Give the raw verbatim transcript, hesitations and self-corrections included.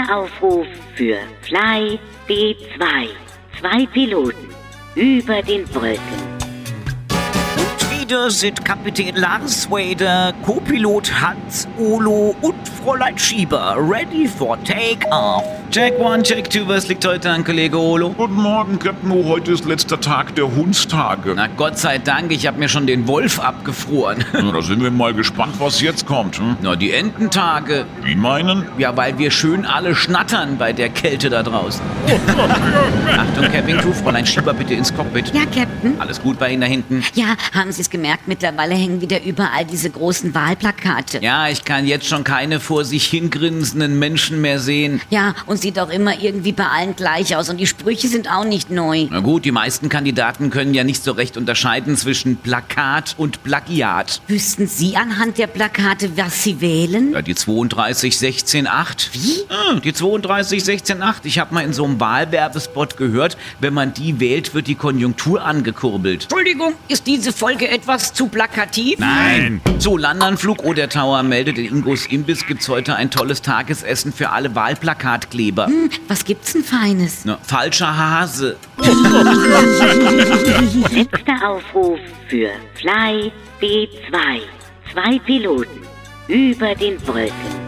Letzter Aufruf für Fly B zwei. Zwei Piloten über den Wolken. Wieder sind Kapitän Lars Wader, Co-Pilot Hans Olo und Fräulein Schieber ready for take-off. Check one, check two, was liegt heute an, Kollege Olo? Guten Morgen, Captain O. Heute ist letzter Tag der Hundstage. Na Gott sei Dank, ich habe mir schon den Wolf abgefroren. Na, da sind wir mal gespannt, was jetzt kommt. Hm? Na, die Ententage. Wie meinen? Ja, weil wir schön alle schnattern bei der Kälte da draußen. Achtung, Cabin Crew, Fräulein Schieber bitte ins Cockpit. Ja, Captain. Alles gut bei Ihnen da hinten? Ja, haben Sie es gemerkt? Mittlerweile hängen wieder überall diese großen Wahlplakate. Ja, ich kann jetzt schon keine vor sich hingrinsenden Menschen mehr sehen. Ja, und sieht auch immer irgendwie bei allen gleich aus. Und die Sprüche sind auch nicht neu. Na gut, die meisten Kandidaten können ja nicht so recht unterscheiden zwischen Plakat und Plagiat. Wüssten Sie anhand der Plakate, was Sie wählen? Ja, die zweiunddreißig sechzehn acht. Wie? Ah, die zweiunddreißig sechzehn acht. Ich habe mal in so einem Wahlwerbespot gehört, wenn man die wählt, wird die Konjunktur angekurbelt. Entschuldigung, ist diese Folge etwas zu plakativ? Nein! So, Landanflug oder Tower meldet, in Ingos Imbiss gibt's heute ein tolles Tagesessen für alle Wahlplakatkleber. Hm, was gibt's denn Feines? Na, falscher Hase. Letzter Aufruf für Fly B zwei. Zwei Piloten über den Wolken.